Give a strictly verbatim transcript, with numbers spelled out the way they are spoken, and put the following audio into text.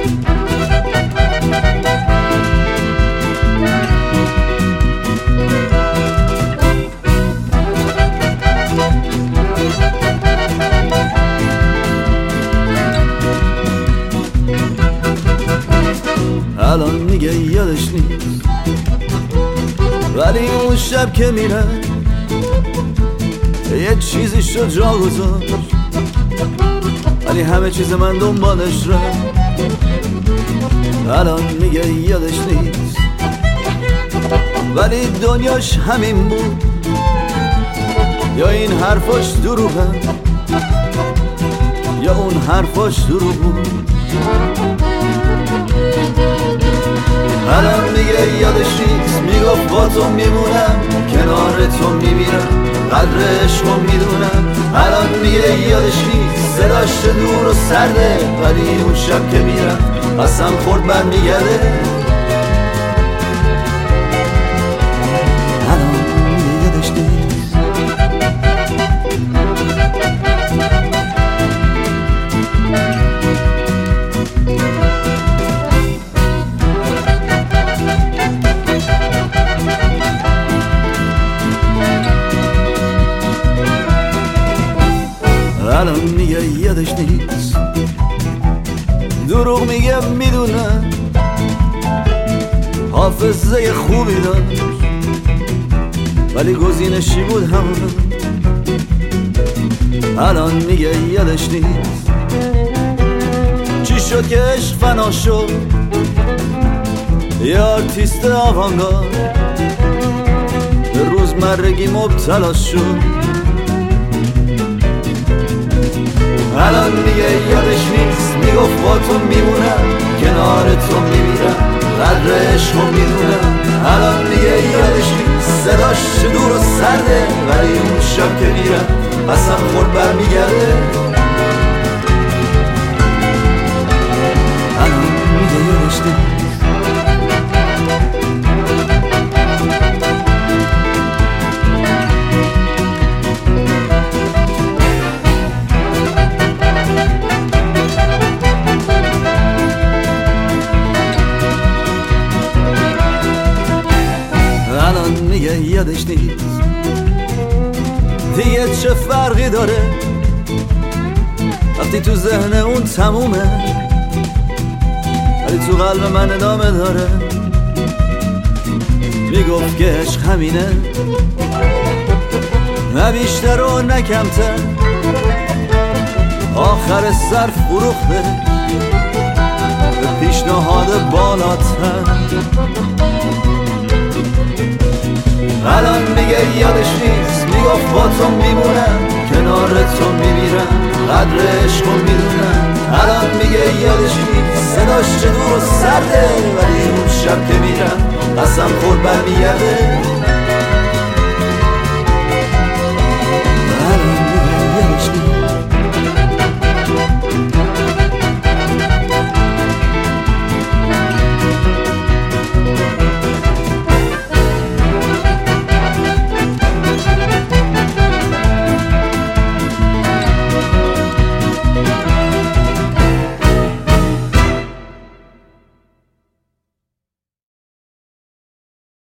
الان میگه یادش نیست، ولی اون شب که میره یه چیزی شد جا گذاشت، ولی همه چیز من دنبالش رفت. الان میگه یادش نیست، ولی دنیاش همین بود، یا این حرفاش دروغه یا اون حرفاش دروغ بود. الان میگه یادش نیست، میگفت با تو میمونم، کنار تو میمیرم، قدر عشقو میدونم. الان میگه یادش نیست، صداش دور و سرده، ولی اون شب که میرم قسم خورد برمیگرده. الان میگه یادش نیست. الان میگه یادش نیست، دروغ میگه میدونم، حافظه خوبی داشت ولی گزینشی بود همون. الان میگه یادش نیست، چی شد که عشق فنا شد، یه آرتیست آوانگارد به روزمرگی مبتلا شد. الان میگه یادش نیست، میگفت با تو میمونم، کنار تو میمیرم، قدر عشقو میدونم. الان میگه یادش نیست، صداش دور و سرده، ولی اون شب که میرم قسم خورد برمیگرده. الان میگه یادش نیست. میگه یادش نیست، دیگه چه فرقی داره وقتی تو ذهن اون تمومه، ولی تو قلب من ادامه داره. میگفت که عشق همینه، نه بیشتر و نه کمتر، آخر سر فروخته به پیشنهاد بالاتر. الان میگه یادش نیست، میگفت